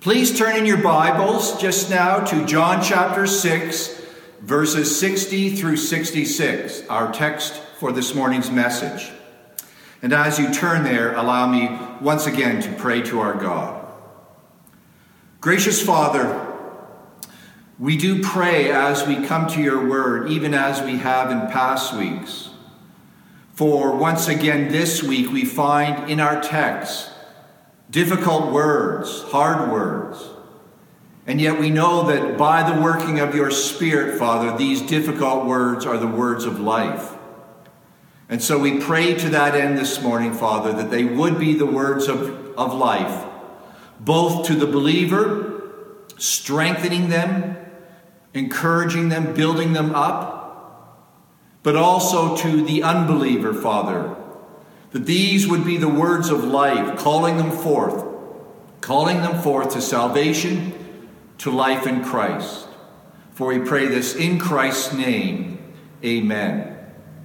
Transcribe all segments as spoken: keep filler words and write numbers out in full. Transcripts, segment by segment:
Please turn in your Bibles just now to John chapter six, verses sixty through sixty-six, our text for this morning's message. And as you turn there, allow me once again to pray to our God. Gracious Father, we do pray as we come to your word, even as we have in past weeks. For once again this week we find in our text difficult words, hard words. And yet we know that by the working of your Spirit, Father, these difficult words are the words of life. And so we pray to that end this morning, Father, that they would be the words of, of life, both to the believer, strengthening them, encouraging them, building them up, but also to the unbeliever, Father, that these would be the words of life, calling them forth, calling them forth to salvation, to life in Christ. For we pray this in Christ's name. Amen.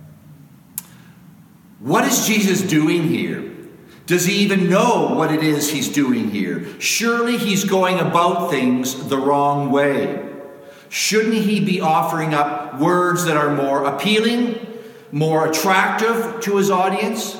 What is Jesus doing here? Does he even know what it is he's doing here? Surely he's going about things the wrong way. Shouldn't he be offering up words that are more appealing, more attractive to his audience?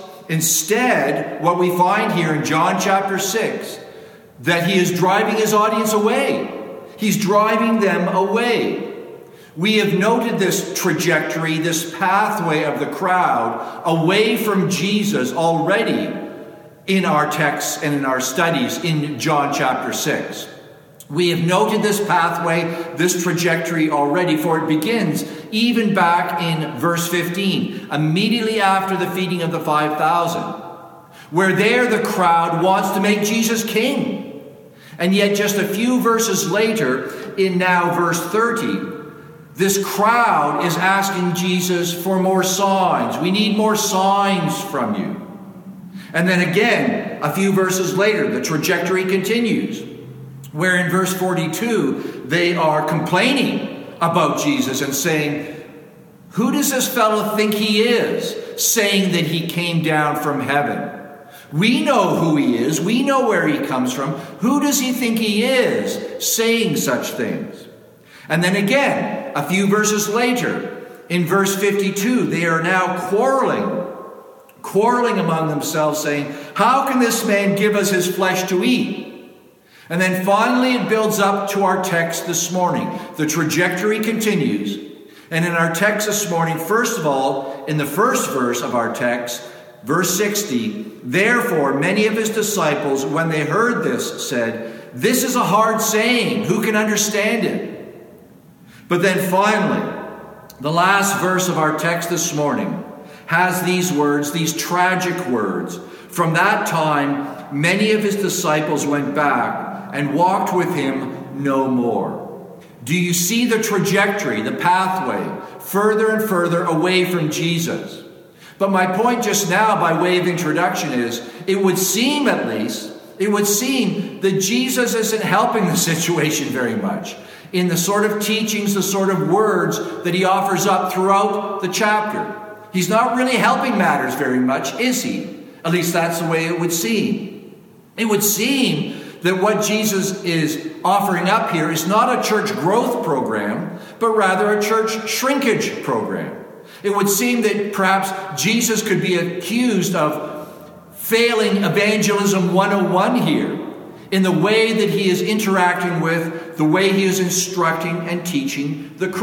Instead, what we find here in John chapter six, that he is driving his audience away. He's driving them away. We have noted this trajectory, this pathway of the crowd away from Jesus already in our texts and in our studies in John chapter six. We have noted this pathway, this trajectory already, for it begins even back in verse fifteen, immediately after the feeding of the five thousand, where there the crowd wants to make Jesus king. And yet just a few verses later, in now verse thirty, this crowd is asking Jesus for more signs. We need more signs from you. And then again, a few verses later, the trajectory continues, where in verse forty-two, they are complaining about Jesus and saying, who does this fellow think he is, saying that he came down from heaven? We know who he is. We know where he comes from. Who does he think he is, saying such things? And then again, a few verses later, in verse fifty-two, they are now quarreling, quarreling among themselves, saying, how can this man give us his flesh to eat? And then finally it builds up to our text this morning. The trajectory continues. And in our text this morning, first of all, in the first verse of our text, verse sixty, therefore many of his disciples, when they heard this, said, this is a hard saying. Who can understand it? But then finally, the last verse of our text this morning has these words, these tragic words. From that time, many of his disciples went back and walked with him no more. Do you see the trajectory, the pathway, further and further away from Jesus? But my point just now, by way of introduction, is it would seem at least, it would seem that Jesus isn't helping the situation very much in the sort of teachings, the sort of words that he offers up throughout the chapter. He's not really helping matters very much, is he? At least that's the way it would seem. It would seem that what Jesus is offering up here is not a church growth program, but rather a church shrinkage program. It would seem that perhaps Jesus could be accused of failing evangelism one oh one here in the way that he is interacting with, the way he is instructing and teaching the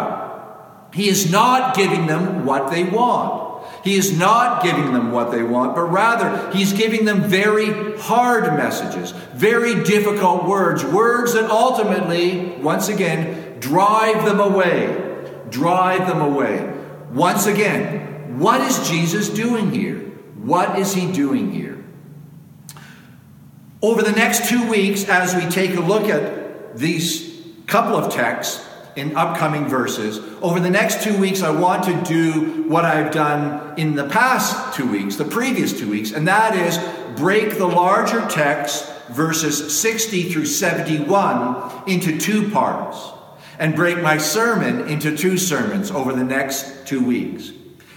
crowd. He is not giving them what they want. He is not giving them what they want, but rather he's giving them very hard messages, very difficult words, words that ultimately, once again, drive them away, drive them away. Once again, what is Jesus doing here? What is he doing here? Over the next two weeks, as we take a look at these couple of texts, in upcoming verses, over the next two weeks, I want to do what I've done in the past two weeks, the previous two weeks, and that is break the larger text, verses sixty through seventy-one, into two parts, and break my sermon into two sermons over the next two weeks.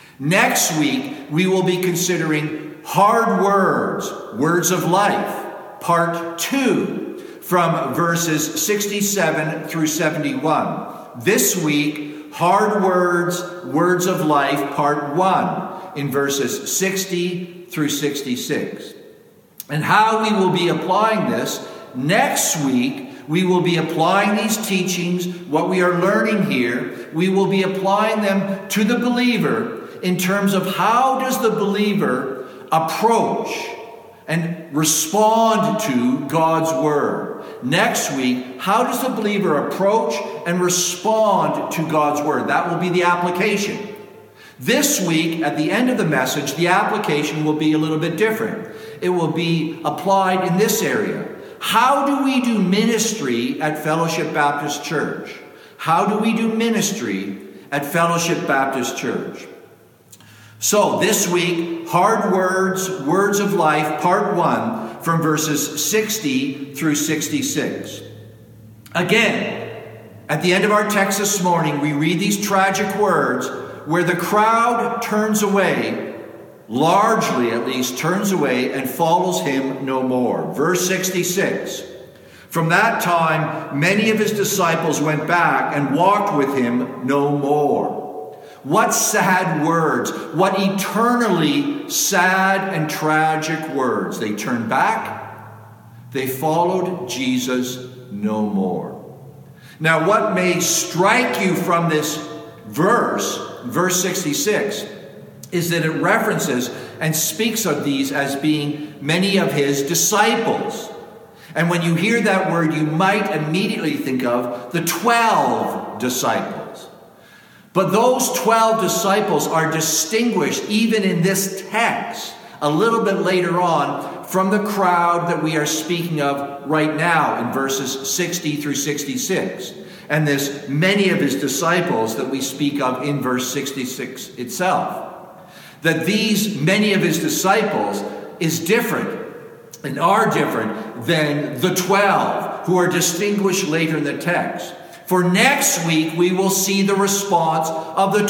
Next week, we will be considering hard words, words of life, part two, from verses sixty-seven through seventy-one. This week, Hard Words, Words of Life, part one, in verses sixty through sixty-six. And how we will be applying this next week, we will be applying these teachings, what we are learning here, we will be applying them to the believer in terms of how does the believer approach and respond to God's Word. Next week, how does the believer approach and respond to God's Word? That will be the application. This week, at the end of the message, the application will be a little bit different. It will be applied in this area. How do we do ministry at Fellowship Baptist Church? How do we do ministry at Fellowship Baptist Church? So this week, Hard Words, Words of Life, part one, from verses sixty through sixty-six. Again, at the end of our text this morning, we read these tragic words where the crowd turns away, largely at least turns away and follows him no more. Verse sixty-six. From that time, many of his disciples went back and walked with him no more. What sad words, what eternally sad and tragic words. They turned back, they followed Jesus no more. Now, what may strike you from this verse, verse sixty-six, is that it references and speaks of these as being many of his disciples. And when you hear that word, you might immediately think of the twelve disciples. But those twelve disciples are distinguished, even in this text, a little bit later on, from the crowd that we are speaking of right now in verses sixty through sixty-six. And this many of his disciples that we speak of in verse sixty-six itself. That these many of his disciples is different and are different than the twelve who are distinguished later in the text. For next week, we will see the response of the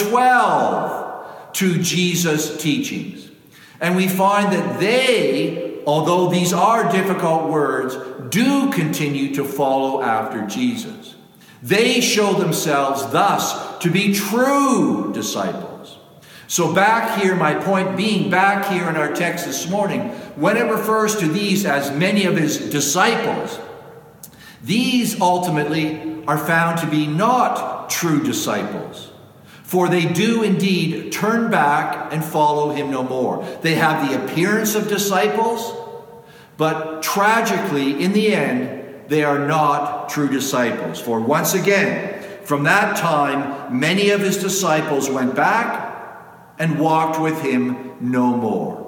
twelve to Jesus' teachings. And we find that they, although these are difficult words, do continue to follow after Jesus. They show themselves thus to be true disciples. So back here, my point being, back here in our text this morning, when it refers to these as many of his disciples, these ultimately are found to be not true disciples. For they do indeed turn back and follow him no more. They have the appearance of disciples, but tragically, in the end, they are not true disciples. For once again, from that time, many of his disciples went back and walked with him no more.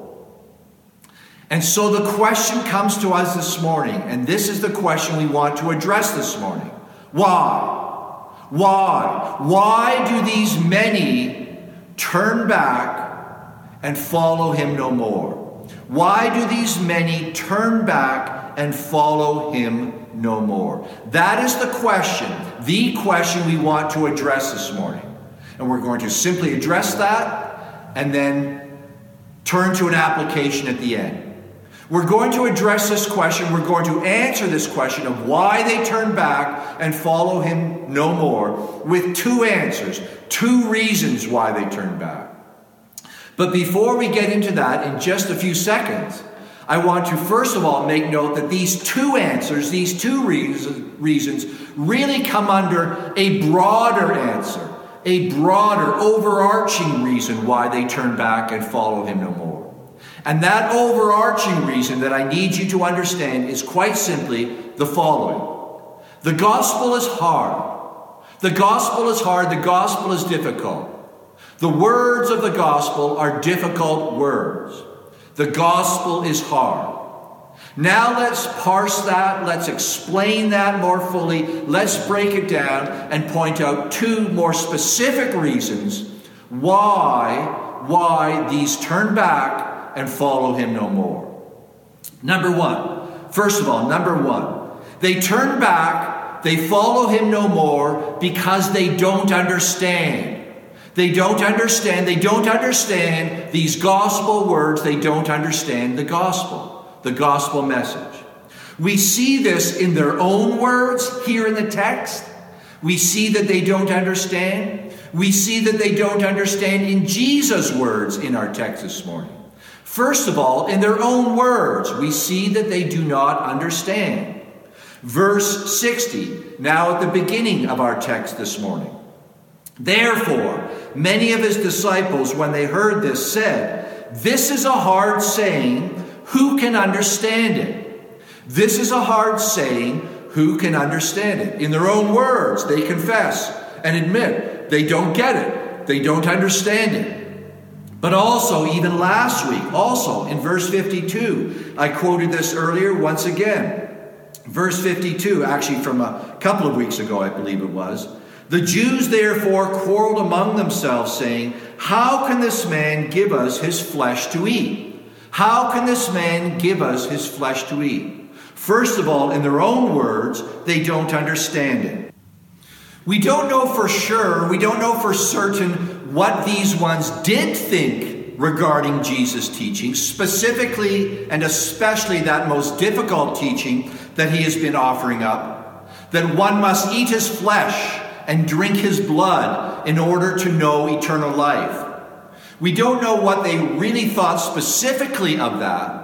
And so the question comes to us this morning, and this is the question we want to address this morning. Why? Why? Why do these many turn back and follow him no more? Why do these many turn back and follow him no more? That is the question, the question we want to address this morning. And we're going to simply address that and then turn to an application at the end. We're going to address this question. We're going to answer this question of why they turn back and follow him no more with two answers, two reasons why they turn back. But before we get into that, in just a few seconds, I want to first of all make note that these two answers, these two reasons, really come under a broader answer, a broader, overarching reason why they turn back and follow him no more. And that overarching reason that I need you to understand is quite simply the following. The gospel is hard. The gospel is hard. The gospel is difficult. The words of the gospel are difficult words. The gospel is hard. Now let's parse that. Let's explain that more fully. Let's break it down and point out two more specific reasons why, why these turn back and follow him no more. Number one, first of all, number one, they turn back, they follow him no more because they don't understand. They don't understand, they don't understand these gospel words, they don't understand the gospel, the gospel message. We see this in their own words here in the text. We see that they don't understand. We see that they don't understand in Jesus' words in our text this morning. First of all, in their own words, we see that they do not understand. Verse sixty, now at the beginning of our text this morning. Therefore, many of his disciples, when they heard this, said, "This is a hard saying. Who can understand it?" This is a hard saying. Who can understand it? In their own words, they confess and admit they don't get it. They don't understand it. But also, even last week, also in verse fifty-two, I quoted this earlier once again. Verse fifty-two, actually from a couple of weeks ago, I believe it was. The Jews therefore quarreled among themselves, saying, "How can this man give us his flesh to eat? How can this man give us his flesh to eat?" First of all, in their own words, they don't understand it. We don't know for sure, we don't know for certain what these ones did think regarding Jesus' teaching, specifically and especially that most difficult teaching that he has been offering up, that one must eat his flesh and drink his blood in order to know eternal life. We don't know what they really thought specifically of that.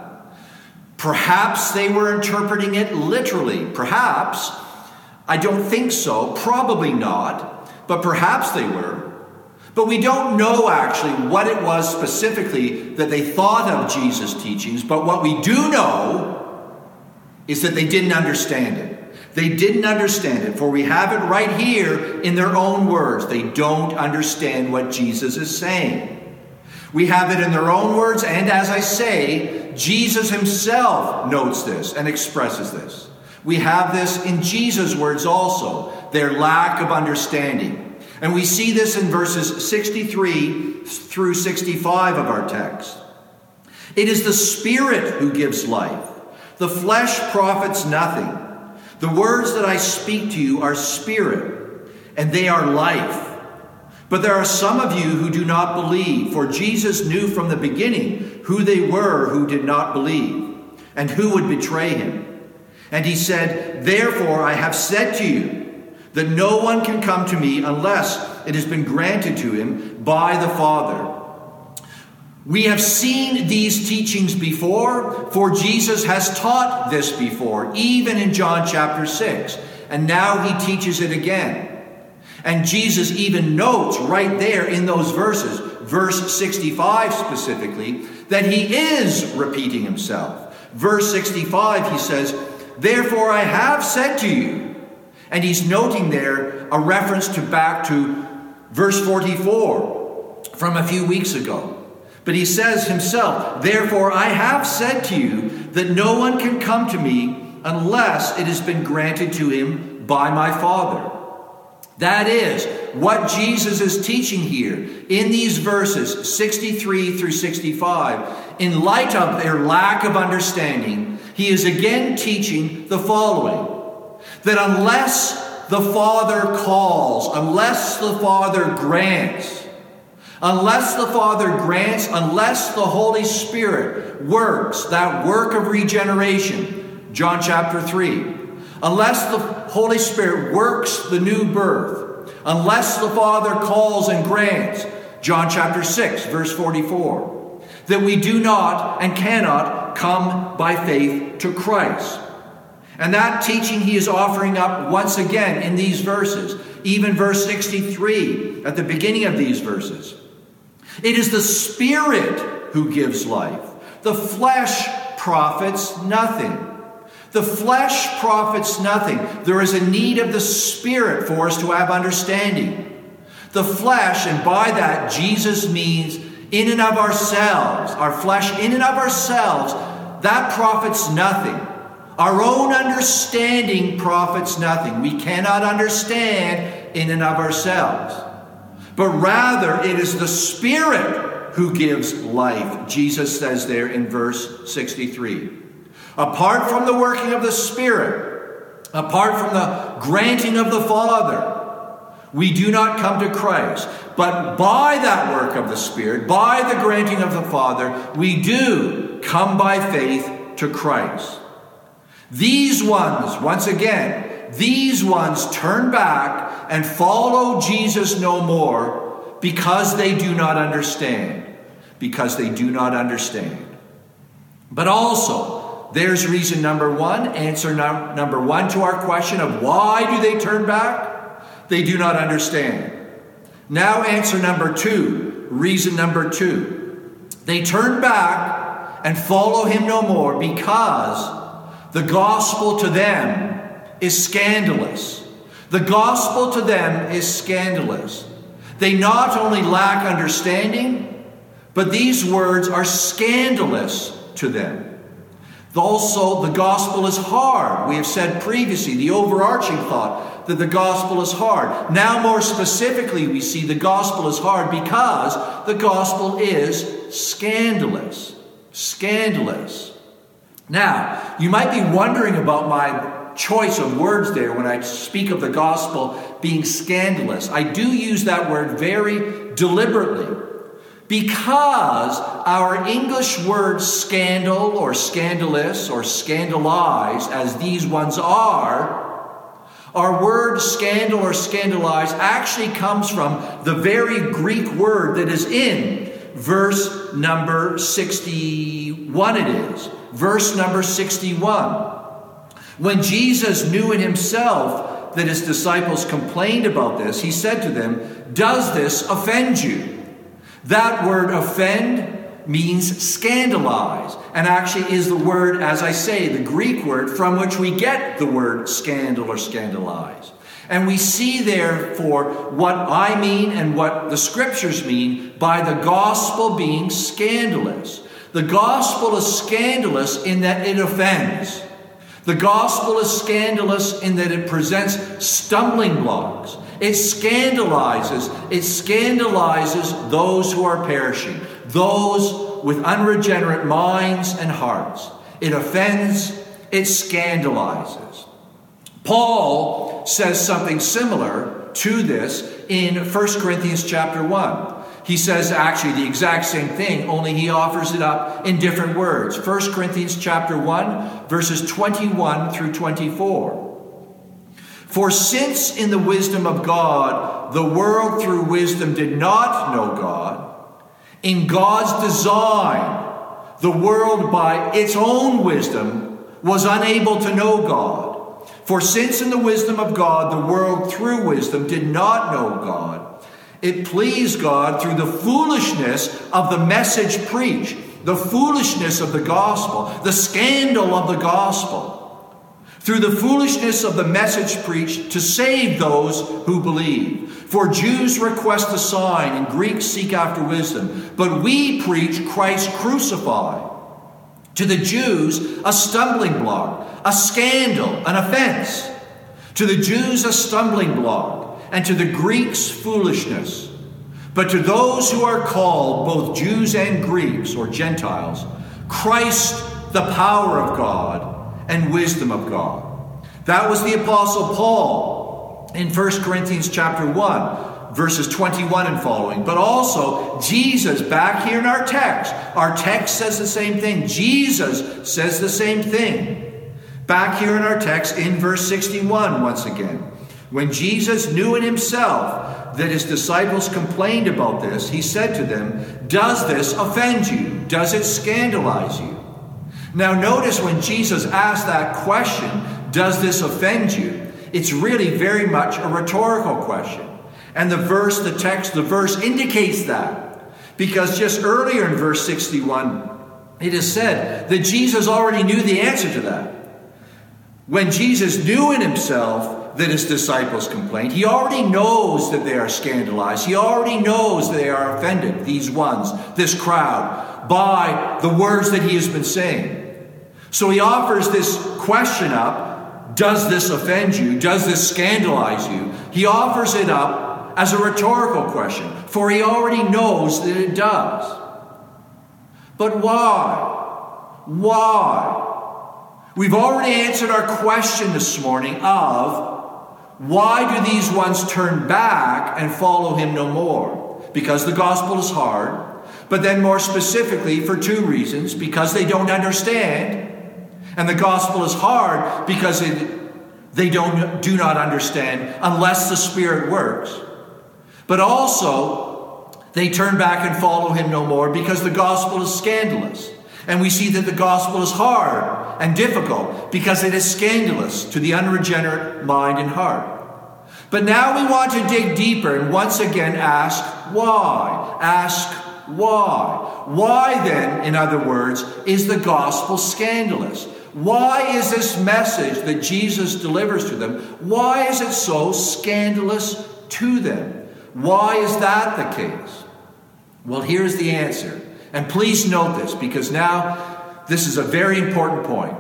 Perhaps they were interpreting it literally. Perhaps. I don't think so. Probably not. But perhaps they were. But we don't know actually what it was specifically that they thought of Jesus' teachings. But what we do know is that they didn't understand it. They didn't understand it, for we have it right here in their own words. They don't understand what Jesus is saying. We have it in their own words, and as I say, Jesus himself notes this and expresses this. We have this in Jesus' words also, their lack of understanding. And we see this in verses sixty-three through sixty-five of our text. It is the Spirit who gives life. The flesh profits nothing. The words that I speak to you are spirit, and they are life. But there are some of you who do not believe, for Jesus knew from the beginning who they were who did not believe, and who would betray him. And he said, "Therefore I have said to you, that no one can come to me unless it has been granted to him by the Father." We have seen these teachings before, for Jesus has taught this before, even in John chapter six. And now he teaches it again. And Jesus even notes right there in those verses, verse sixty-five specifically, that he is repeating himself. Verse sixty-five, he says, "Therefore I have said to you." And he's noting there a reference to back to verse forty-four from a few weeks ago. But he says himself, "Therefore I have said to you that no one can come to me unless it has been granted to him by my Father." That is what Jesus is teaching here in these verses sixty-three through sixty-five. In light of their lack of understanding, he is again teaching the following: that unless the Father calls, unless the Father grants, Unless the Father grants, unless the Holy Spirit works that work of regeneration, John chapter three, unless the Holy Spirit works the new birth, unless the Father calls and grants, John chapter six, verse forty-four, that we do not and cannot come by faith to Christ. And that teaching he is offering up once again in these verses, even verse sixty-three, at the beginning of these verses. It is the Spirit who gives life. The flesh profits nothing. The flesh profits nothing. There is a need of the Spirit for us to have understanding. The flesh, and by that Jesus means in and of ourselves, our flesh in and of ourselves, that profits nothing. Our own understanding profits nothing. We cannot understand in and of ourselves. But rather, it is the Spirit who gives life, Jesus says there in verse sixty-three. Apart from the working of the Spirit, apart from the granting of the Father, we do not come to Christ. But by that work of the Spirit, by the granting of the Father, we do come by faith to Christ. These ones, once again, these ones turn back and follow Jesus no more because they do not understand. Because they do not understand. But also, there's reason number one, answer num- number one to our question of why do they turn back? They do not understand. Now answer number two, reason number two. They turn back and follow him no more because the gospel to them is scandalous. The gospel to them is scandalous. They not only lack understanding, but these words are scandalous to them. Also, the gospel is hard. We have said previously, the overarching thought that the gospel is hard. Now, more specifically, we see the gospel is hard because the gospel is scandalous. Scandalous. Now, you might be wondering about my choice of words there when I speak of the gospel being scandalous. I do use that word very deliberately because our English words scandal or scandalous or scandalize, as these ones are, our word scandal or scandalize actually comes from the very Greek word that is in verse number sixty-one it is. Verse number sixty-one. When Jesus knew in himself that his disciples complained about this, he said to them, "Does this offend you?" That word offend means scandalize, and actually is the word, as I say, the Greek word from which we get the word scandal or scandalize. And we see therefore what I mean and what the scriptures mean by the gospel being scandalous. The gospel is scandalous in that it offends. The gospel is scandalous in that it presents stumbling blocks. It scandalizes, it scandalizes those who are perishing, those with unregenerate minds and hearts. It offends, it scandalizes. Paul says something similar to this in First Corinthians chapter one. He says actually the exact same thing, only he offers it up in different words. First Corinthians chapter one, verses twenty-one through twenty-four. For since in the wisdom of God, the world through wisdom did not know God, in God's design, the world by its own wisdom was unable to know God. For since in the wisdom of God, the world through wisdom did not know God, it pleased God through the foolishness of the message preached, the foolishness of the gospel, the scandal of the gospel, through the foolishness of the message preached to save those who believe. For Jews request a sign and Greeks seek after wisdom, but we preach Christ crucified. To the Jews, a stumbling block, a scandal, an offense. To the Jews, a stumbling block, and to the Greeks, foolishness. But to those who are called, both Jews and Greeks, or Gentiles, Christ, the power of God and wisdom of God. That was the Apostle Paul in First Corinthians chapter one, verses twenty-one and following. But also Jesus, back here in our text. Our text says the same thing. Jesus says the same thing. Back here in our text in verse sixty-one once again. When Jesus knew in himself that his disciples complained about this, he said to them, "Does this offend you? Does it scandalize you?" Now notice when Jesus asked that question, "Does this offend you?" it's really very much a rhetorical question. And the verse, the text, the verse indicates that. Because just earlier in verse sixty-one, it is said that Jesus already knew the answer to that. When Jesus knew in himself that his disciples complained, he already knows that they are scandalized. He already knows they are offended, these ones, this crowd, by the words that he has been saying. So he offers this question up, does this offend you? Does this scandalize you? He offers it up as a rhetorical question, for he already knows that it does. But why? Why? We've already answered our question this morning of why do these ones turn back and follow him no more? Because the gospel is hard, but then more specifically for two reasons. Because they don't understand, And the gospel is hard because it, they don't, do not understand unless the Spirit works. But also, they turn back and follow him no more because the gospel is scandalous. And we see that the gospel is hard and difficult because it is scandalous to the unregenerate mind and heart. But now we want to dig deeper and once again ask why. Ask why. Why then, in other words, is the gospel scandalous? Why is this message that Jesus delivers to them, why is it so scandalous to them? Why is that the case? Well, here's the answer. And please note this, because now this is a very important point.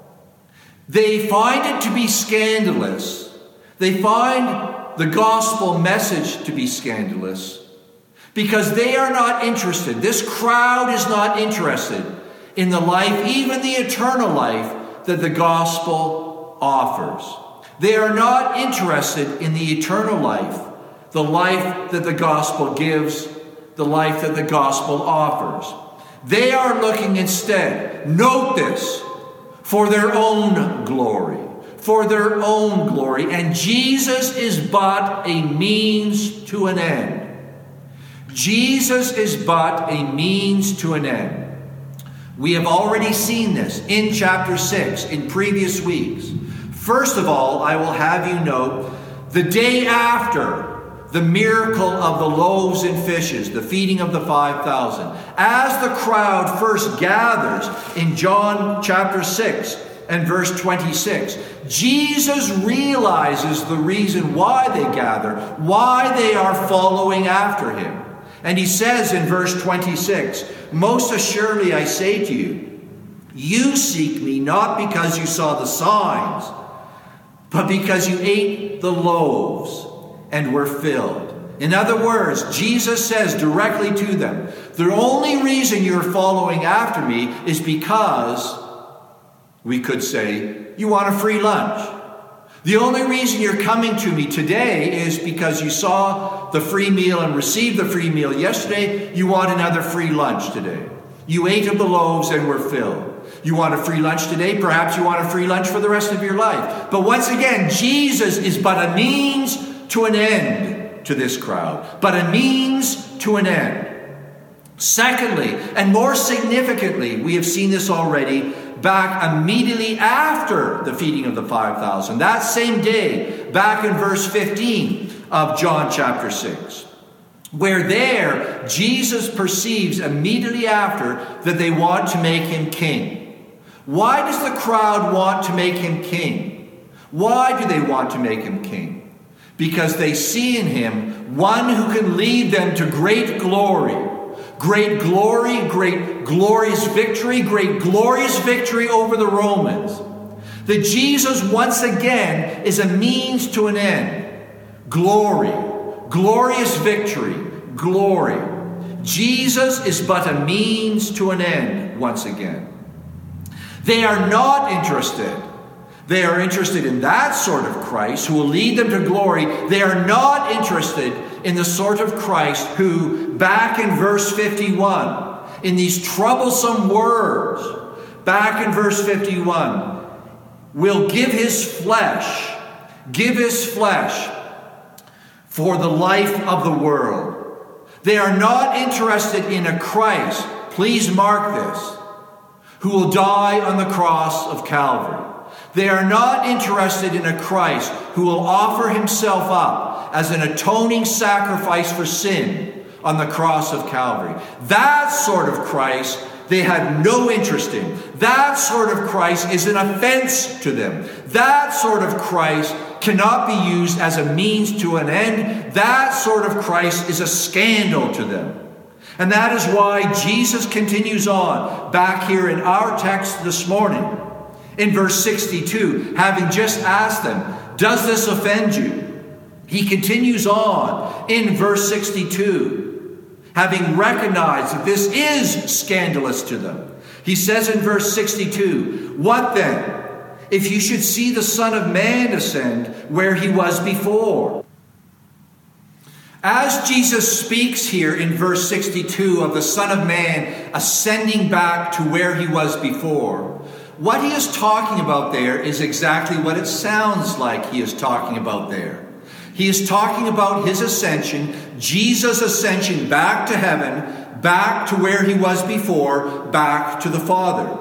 They find it to be scandalous. They find the gospel message to be scandalous because they are not interested. This crowd is not interested in the life, even the eternal life, that the gospel offers. They are not interested in the eternal life, the life that the gospel gives, the life that the gospel offers. They are looking instead, note this, for their own glory. For their own glory. And Jesus is but a means to an end. Jesus is but a means to an end. We have already seen this in chapter six, in previous weeks. First of all, I will have you note, the day after the miracle of the loaves and fishes, the feeding of the five thousand, as the crowd first gathers in John chapter six and verse twenty-six, Jesus realizes the reason why they gather, why they are following after him. And he says in verse twenty-six, most assuredly I say to you, you seek me not because you saw the signs, but because you ate the loaves and were filled. In other words, Jesus says directly to them, the only reason you're following after me is because, we could say, you want a free lunch. The only reason you're coming to me today is because you saw the free meal and received the free meal yesterday. You want another free lunch today. You ate of the loaves and were filled. You want a free lunch today? Perhaps you want a free lunch for the rest of your life. But once again, Jesus is but a means to an end to this crowd. But a means to an end. Secondly, and more significantly, we have seen this already, back immediately after the feeding of the five thousand. That same day, back in verse fifteen of John chapter six. Where there, Jesus perceives immediately after that they want to make him king. Why does the crowd want to make him king? Why do they want to make him king? Because they see in him one who can lead them to great glory. Great glory, great glorious victory, great glorious victory over the Romans. That Jesus once again is a means to an end. Glory, glorious victory, glory. Jesus is but a means to an end once again. They are not interested. They are interested in that sort of Christ who will lead them to glory. They are not interested in the sort of Christ who, back in verse fifty-one, in these troublesome words, back in verse fifty-one, will give his flesh, give his flesh for the life of the world. They are not interested in a Christ, please mark this, who will die on the cross of Calvary. They are not interested in a Christ who will offer himself up as an atoning sacrifice for sin on the cross of Calvary. That sort of Christ they had no interest in. That sort of Christ is an offense to them. That sort of Christ cannot be used as a means to an end. That sort of Christ is a scandal to them. And that is why Jesus continues on back here in our text this morning. In verse sixty-two, having just asked them, does this offend you? He continues on in verse sixty-two, having recognized that this is scandalous to them. He says in verse sixty-two, what then, if you should see the Son of Man ascend where he was before? As Jesus speaks here in verse sixty-two of the Son of Man ascending back to where he was before, What he is talking about there is exactly what it sounds like he is talking about there. He is talking about his ascension, Jesus' ascension back to heaven, back to where he was before, back to the Father.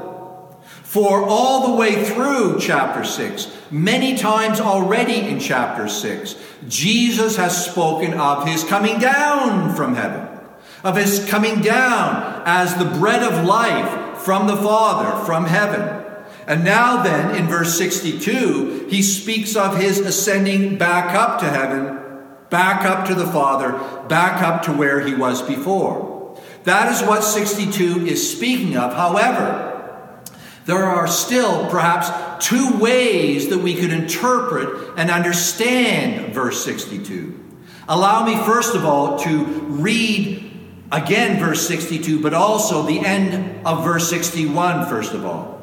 For all the way through chapter six, many times already in chapter six, Jesus has spoken of his coming down from heaven, of his coming down as the bread of life from the Father, from heaven. And now then, in verse sixty-two, he speaks of his ascending back up to heaven, back up to the Father, back up to where he was before. That is what sixty-two is speaking of. However, there are still perhaps two ways that we could interpret and understand verse sixty-two. Allow me, first of all, to read again verse sixty-two, but also the end of verse sixty-one, first of all.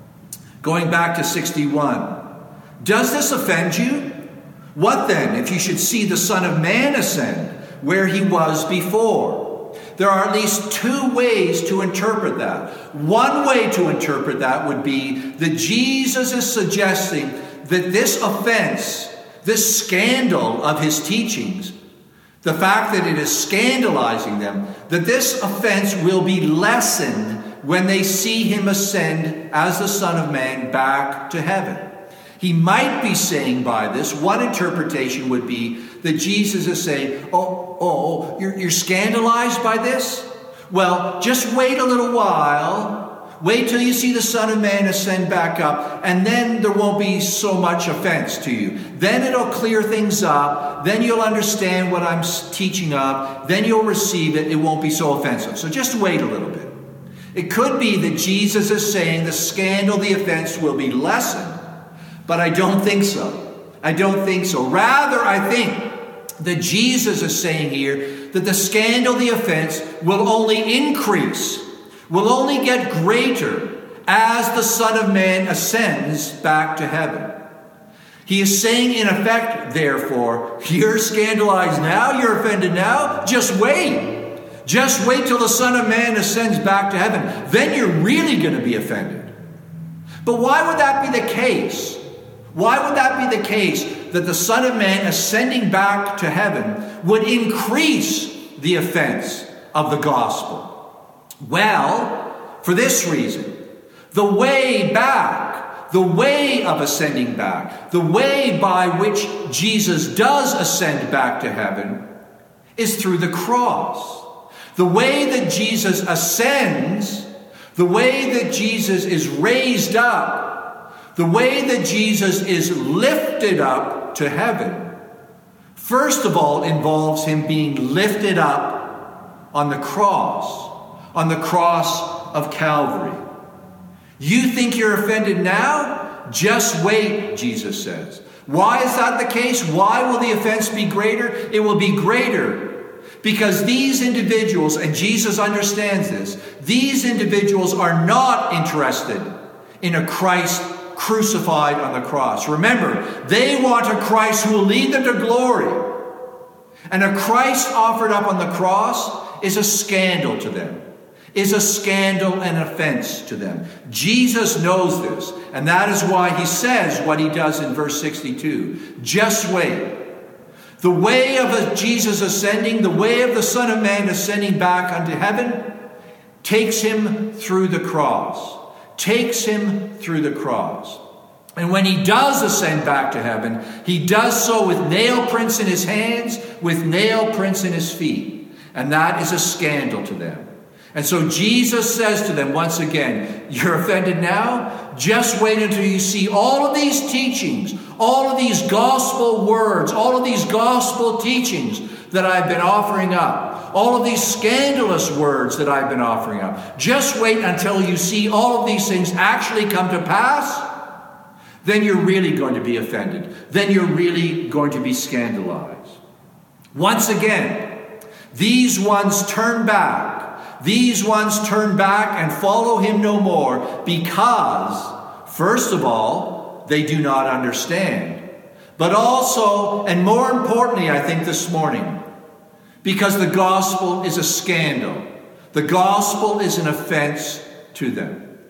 Going back to sixty-one. Does this offend you? What then, if you should see the Son of Man ascend where he was before? There are at least two ways to interpret that. One way to interpret that would be that Jesus is suggesting that this offense, this scandal of his teachings, the fact that it is scandalizing them, that this offense will be lessened when they see him ascend as the Son of Man back to heaven. He might be saying by this, one interpretation would be that Jesus is saying, oh, oh, you're, you're scandalized by this? Well, just wait a little while. Wait till you see the Son of Man ascend back up, and then there won't be so much offense to you. Then it'll clear things up. Then you'll understand what I'm teaching of. Then you'll receive it. It won't be so offensive. So just wait a little bit. It could be that Jesus is saying the scandal, the offense will be lessened, but I don't think so. I don't think so. Rather, I think that Jesus is saying here that the scandal, the offense, will only increase, will only get greater as the Son of Man ascends back to heaven. He is saying, in effect, therefore, you're scandalized now, you're offended now, just wait. Just wait till the Son of Man ascends back to heaven. Then you're really going to be offended. But why would that be the case? Why would that be the case that the Son of Man ascending back to heaven would increase the offense of the gospel? Well, for this reason. The way back, the way of ascending back, the way by which Jesus does ascend back to heaven is through the cross. The way that Jesus ascends, the way that Jesus is raised up, the way that Jesus is lifted up to heaven, first of all involves him being lifted up on the cross, on the cross of Calvary. You think you're offended now? Just wait, Jesus says. Why is that the case? Why will the offense be greater? It will be greater because these individuals, and Jesus understands this, these individuals are not interested in a Christ crucified on the cross. Remember, they want a Christ who will lead them to glory. And a Christ offered up on the cross is a scandal to them, is a scandal and offense to them. Jesus knows this, and that is why he says what he does in verse sixty-two. Just wait. The way of Jesus ascending, the way of the Son of Man ascending back unto heaven, takes him through the cross. Takes him through the cross. And when he does ascend back to heaven, he does so with nail prints in his hands, with nail prints in his feet. And that is a scandal to them. And so Jesus says to them once again, you're offended now? Just wait until you see all of these teachings, all of these gospel words, all of these gospel teachings that I've been offering up, all of these scandalous words that I've been offering up. Just wait until you see all of these things actually come to pass. Then you're really going to be offended. Then you're really going to be scandalized. Once again, these ones turn back. These ones turn back and follow him no more because, first of all, they do not understand. But also, and more importantly, I think this morning, because the gospel is a scandal. The gospel is an offense to them.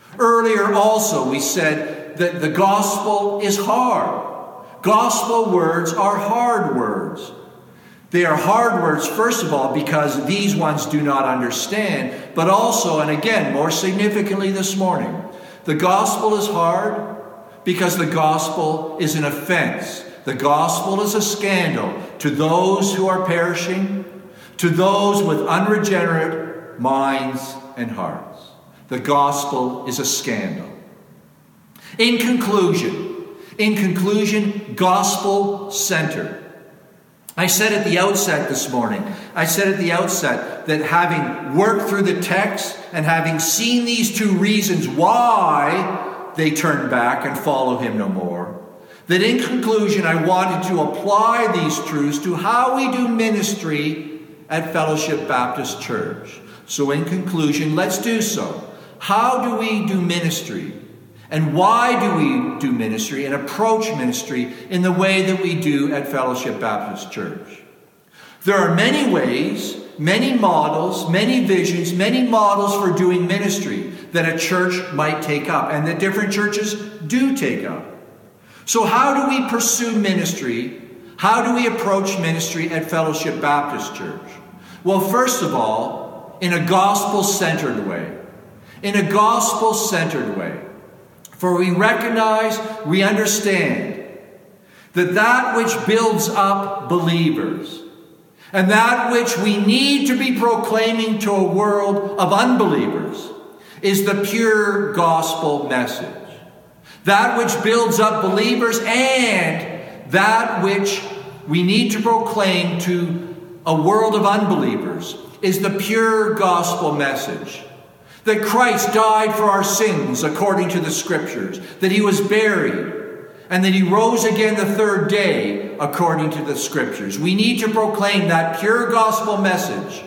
Earlier also we said that the gospel is hard. Gospel words are hard words. They are hard words, first of all, because these ones do not understand, but also, and again, more significantly this morning, the gospel is hard because the gospel is an offense. The gospel is a scandal to those who are perishing, to those with unregenerate minds and hearts. The gospel is a scandal. In conclusion, in conclusion, gospel-centered. I said at the outset this morning, I said at the outset that having worked through the text and having seen these two reasons why they turn back and follow him no more, that in conclusion I wanted to apply these truths to how we do ministry at Fellowship Baptist Church. So in conclusion, let's do so. How do we do ministry? And why do we do ministry and approach ministry in the way that we do at Fellowship Baptist Church? There are many ways, many models, many visions, many models for doing ministry that a church might take up and that different churches do take up. So how do we pursue ministry? How do we approach ministry at Fellowship Baptist Church? Well, first of all, in a gospel-centered way. In a gospel-centered way. For we recognize, we understand that that which builds up believers and that which we need to be proclaiming to a world of unbelievers is the pure gospel message. That which builds up believers and that which we need to proclaim to a world of unbelievers is the pure gospel message. That Christ died for our sins according to the Scriptures. That he was buried. And that he rose again the third day according to the Scriptures. We need to proclaim that pure gospel message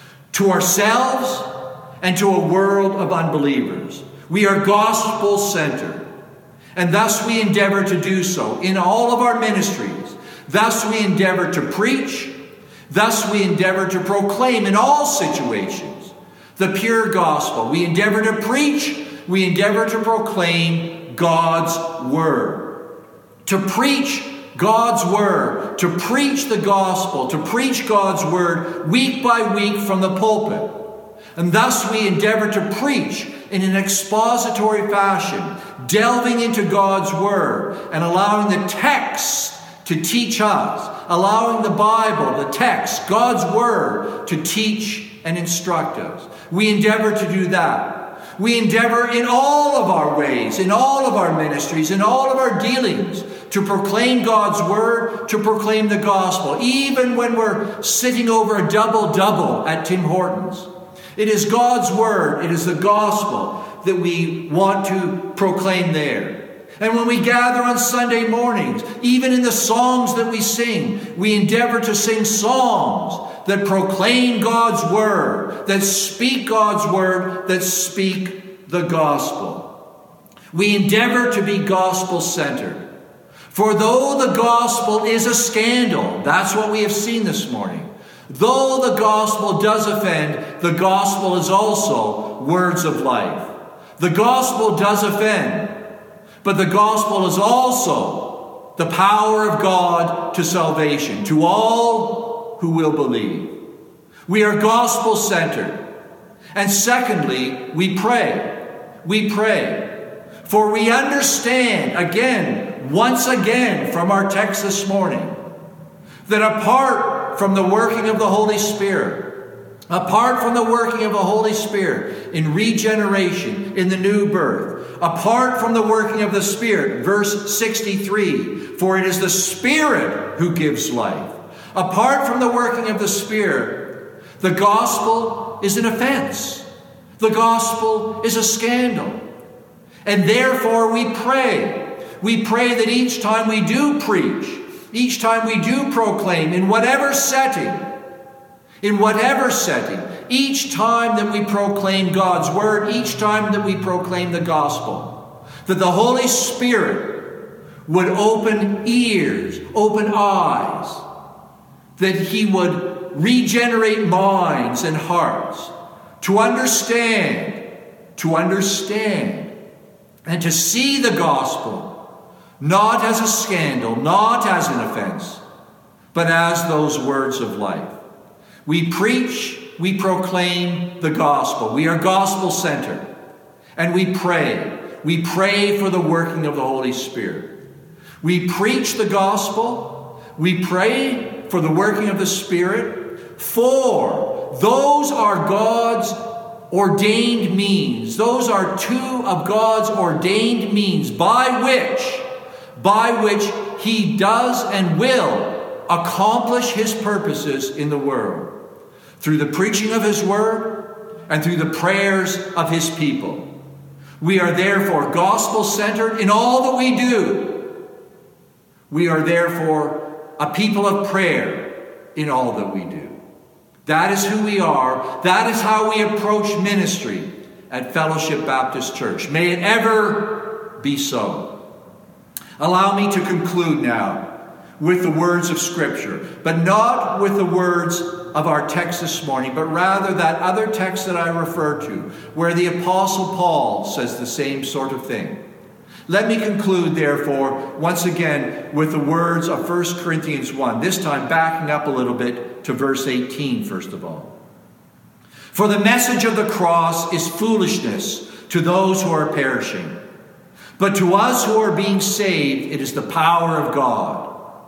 to ourselves and to a world of unbelievers. We are gospel-centered. And thus we endeavor to do so in all of our ministries. Thus we endeavor to preach. Thus we endeavor to proclaim in all situations the pure gospel. We endeavor to preach. We endeavor to proclaim God's word. To preach God's word. To preach the gospel. To preach God's word week by week from the pulpit. And thus we endeavor to preach in an expository fashion, delving into God's word and allowing the text to teach us, allowing the Bible, the text, God's word to teach and instruct us. We endeavor to do that. We endeavor in all of our ways, in all of our ministries, in all of our dealings, to proclaim God's word, to proclaim the gospel, even when we're sitting over a double-double at Tim Hortons. It is God's word, it is the gospel that we want to proclaim there. And when we gather on Sunday mornings, even in the songs that we sing, we endeavor to sing songs that proclaim God's word, that speak God's word, that speak the gospel. We endeavor to be gospel-centered. For though the gospel is a scandal, that's what we have seen this morning. Though the gospel does offend, the gospel is also words of life. The gospel does offend, but the gospel is also the power of God to salvation, to all who will believe. We are gospel-centered. And secondly, we pray. We pray. For we understand, again, once again from our text this morning, that apart from the working of the Holy Spirit, apart from the working of the Holy Spirit in regeneration, in the new birth, apart from the working of the Spirit, verse sixty-three, for it is the Spirit who gives life. Apart from the working of the Spirit, the gospel is an offense. The gospel is a scandal. And therefore we pray. We pray that each time we do preach, each time we do proclaim, in whatever setting, in whatever setting, each time that we proclaim God's word, each time that we proclaim the gospel, that the Holy Spirit would open ears, open eyes, that he would regenerate minds and hearts to understand, to understand and to see the gospel not as a scandal, not as an offense, but as those words of life. We preach, we proclaim the gospel. We are gospel-centered. And we pray. We pray for the working of the Holy Spirit. We preach the gospel. We pray for the working of the Spirit. For those are God's ordained means. Those are two of God's ordained means by which, by which he does and will accomplish his purposes in the world. Through the preaching of his word and through the prayers of his people. We are therefore gospel-centered in all that we do. We are therefore a people of prayer in all that we do. That is who we are. That is how we approach ministry at Fellowship Baptist Church. May it ever be so. Allow me to conclude now with the words of Scripture, but not with the words of our text this morning, but rather that other text that I refer to, where the Apostle Paul says the same sort of thing. Let me conclude, therefore, once again with the words of First Corinthians one, this time backing up a little bit to verse eighteen, first of all. For the message of the cross is foolishness to those who are perishing, but to us who are being saved, it is the power of God.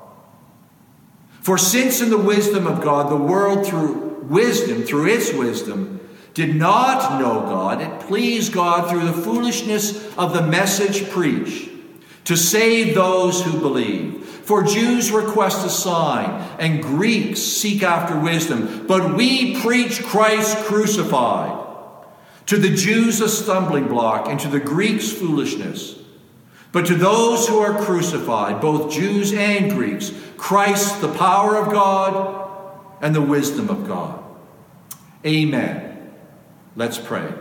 For since in the wisdom of God, the world through wisdom, through its wisdom, did not know God, it pleased God through the foolishness of the message preached to save those who believe. For Jews request a sign, and Greeks seek after wisdom, but we preach Christ crucified. To the Jews a stumbling block, and to the Greeks foolishness. But to those who are crucified, both Jews and Greeks, Christ, the power of God and the wisdom of God. Amen. Let's pray.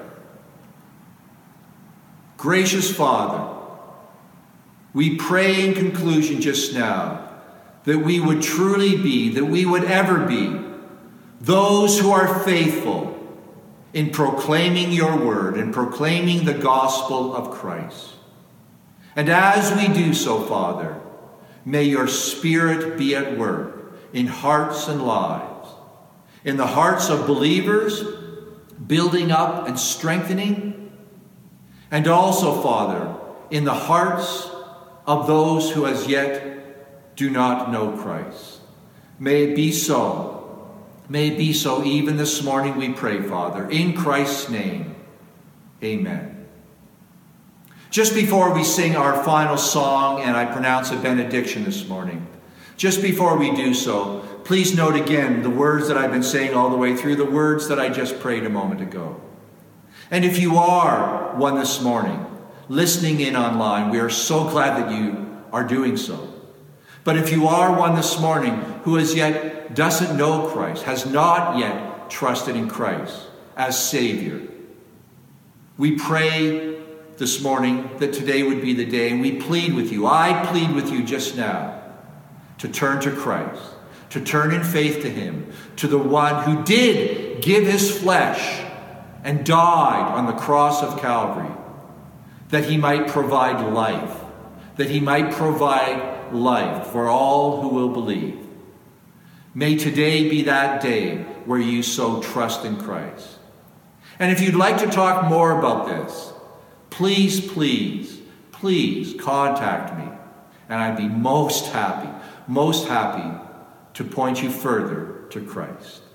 Gracious Father, we pray in conclusion just now that we would truly be, that we would ever be, those who are faithful in proclaiming your word and proclaiming the gospel of Christ. And as we do so, Father, may your Spirit be at work in hearts and lives, in the hearts of believers, building up and strengthening, and also, Father, in the hearts of those who as yet do not know Christ. May it be so. May it be so even this morning, we pray, Father, in Christ's name. Amen. Just before we sing our final song and I pronounce a benediction this morning, just before we do so, please note again the words that I've been saying all the way through, the words that I just prayed a moment ago. And if you are one this morning, listening in online, we are so glad that you are doing so. But if you are one this morning who as yet doesn't know Christ, has not yet trusted in Christ as Savior, we pray this morning that today would be the day, and we plead with you, I plead with you just now, to turn to Christ, to turn in faith to him, to the one who did give his flesh and died on the cross of Calvary, that he might provide life, that he might provide life for all who will believe. May today be that day where you so trust in Christ. And if you'd like to talk more about this, please, please, please contact me. And I'd be most happy, most happy to point you further to Christ.